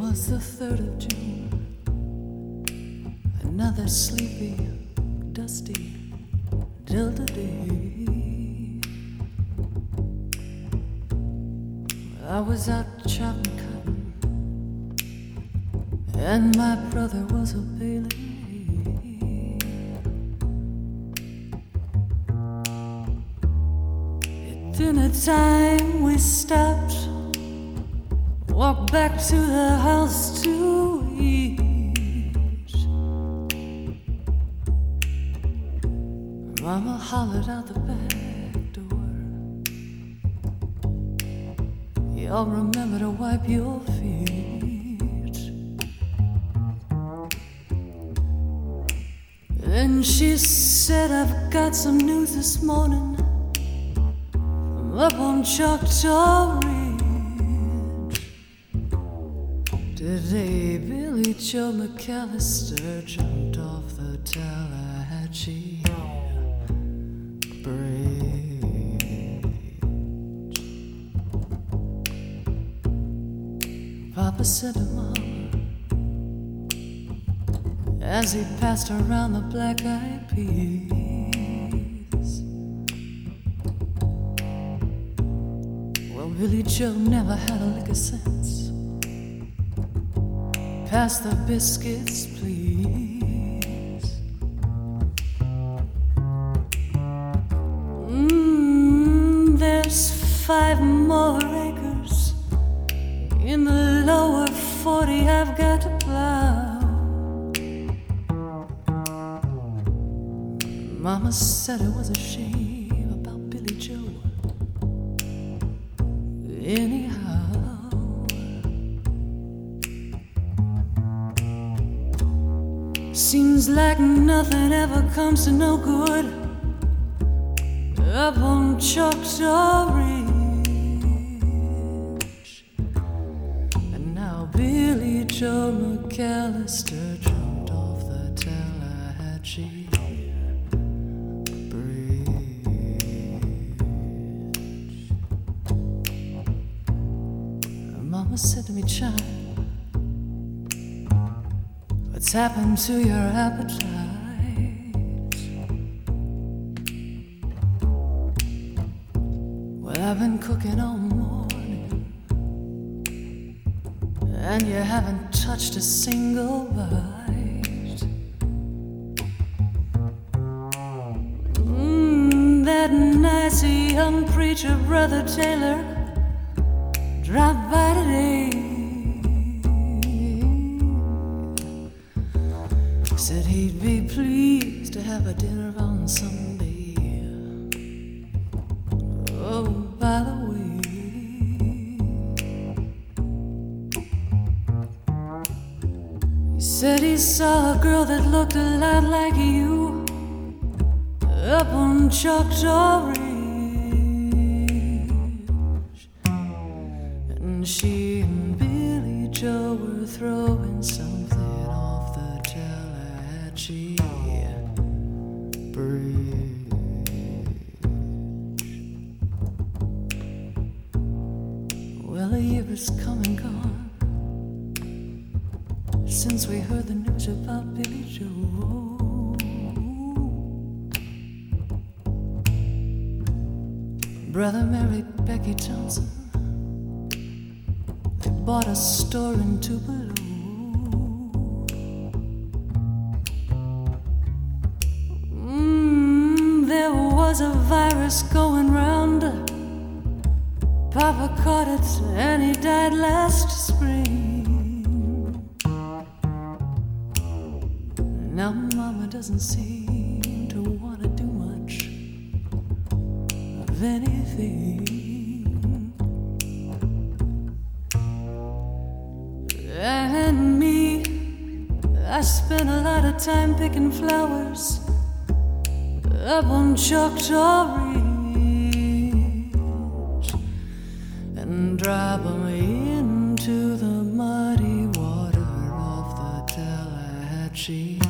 was the 3rd of June, another sleepy, dusty Delta day. I was out chopping cotton, and my brother was a baling. At dinner time we stopped, walked back to the house to eat. Mama hollered out the back door, y'all remember to wipe your feet. Then she said, I've got some news this morning from up on Choctaw Ridge. Today Billy Joe McAllister jumped off the Tallahatchie Bridge. Papa said to Mama as he passed around the black-eyed peas, well, Billy Joe never had a lick of sense. Pass the biscuits, please. There's 5 more acres in the lower 40 I've got to plow. Mama said it was a shame about Billy Joe. Anyhow, seems like nothing ever comes to no good up on Choctaw Ridge. And now Billy Joe McAllister jumped off the Tallahatchie Bridge. Mama said to me, child, what's happened to your appetite? Well, I've been cooking all morning, and you haven't touched a single bite. That nice young preacher, Brother Taylor, dropped by today. Said he'd be pleased to have a dinner on Sunday. Oh, by the way, he said he saw a girl that looked a lot like you up on Choctaw Ridge, and she and Billy Joe were throwing something off the Tallahatchie Bridge. Well, a year has come and gone since we heard the news about Billy Joe. Brother married Becky Johnson. They bought a store in Tupelo. There was a virus going round. Papa caught it and he died last spring. Now Mama doesn't seem to want to do much of anything. And me, I spent a lot of time picking flowers up on Choctaw Ridge and drop 'em into the muddy water of the Tallahatchie